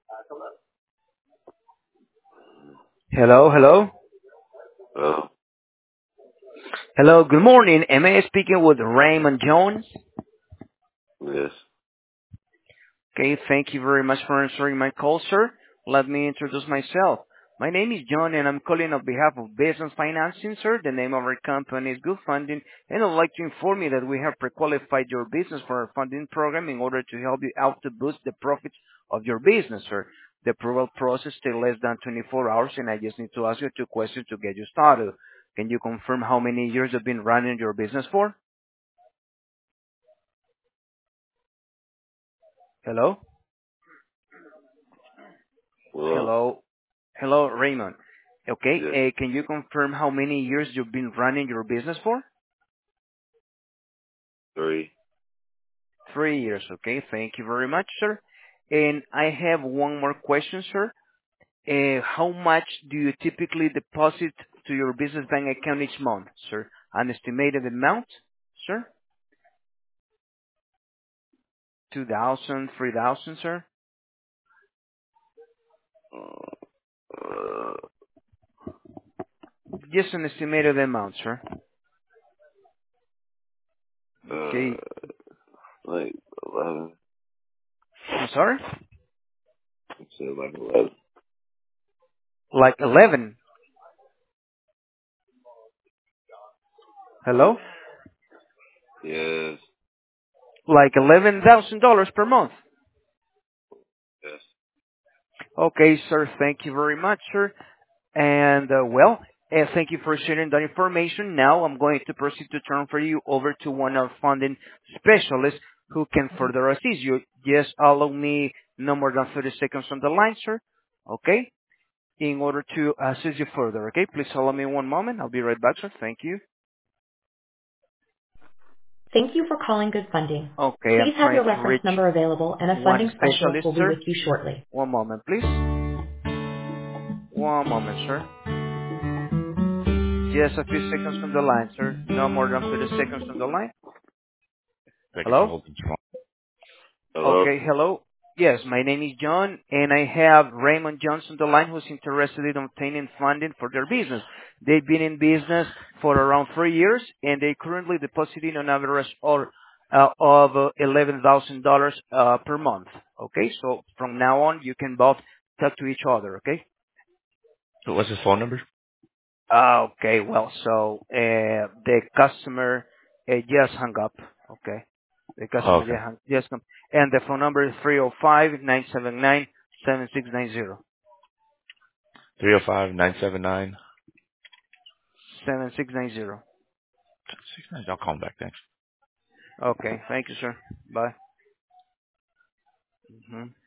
Hello, hello. Oh, Hello, good morning. Am I speaking with Raymond Jones? yes. Okay, thank you very much for answering my call, sir. Let me introduce myself. My name is John, and I'm calling on behalf of Business Financing, sir. The name of our company is Good Funding, and I'd like to inform you that we have pre-qualified your business for our funding program in order to help you out to boost the profits of your business, sir. The approval process takes less than 24 hours, and I just need to ask you two questions to get you started. Can you confirm how many years you've been running your business for? Hello? Well, Hello? Hello, Raymond. Okay, yes. can you confirm how many years you've been running your business for? 3. 3 years. Okay, thank you very much, sir. And I have one more question, sir. How much do you typically deposit to your business bank account each month, sir? An estimated amount, sir? 2,000, 3,000, sir? Uh, Just an estimated amount, sir. uh, Okay, like 11. I'm sorry? I said like 11. Like 11. Hello? Yes. Like $11,000 per month. Yes. Okay, sir. Thank you very much, sir. And thank you for sharing that information. Now I'm going to proceed to transfer you over to one of our funding specialists who can further assist you. Just allow me no more than 30 seconds on the line, sir. Okay? In order to assist you further. Okay? Please allow me one moment. I'll be right back, sir. Thank you. Thank you for calling Good Funding. Okay, I'm Please have trying your to reference reach number available and a one funding specialist specialist, will be with sir. you shortly. One moment, please. One moment, sir. Just a few seconds on the line, sir. No more than 30 seconds on the line. Thank you for Hello? holding, John. Hello? Okay, hello. Yes, my name is John, and I have Raymond Johnson, the line, who's interested in obtaining funding for their business. They've been in business for around 3 years, and they currently depositing on average of $11,000 per month. Okay, so from now on, you can both talk to each other. Okay. So what's his phone number? Okay. Well, so the customer just hung up. Okay. The Oh, customer okay. just come, and the phone number is 305-979-7690. 305-979. 7690. I'll call him back. Thanks. Okay. Thank you, sir. Bye. Mhm.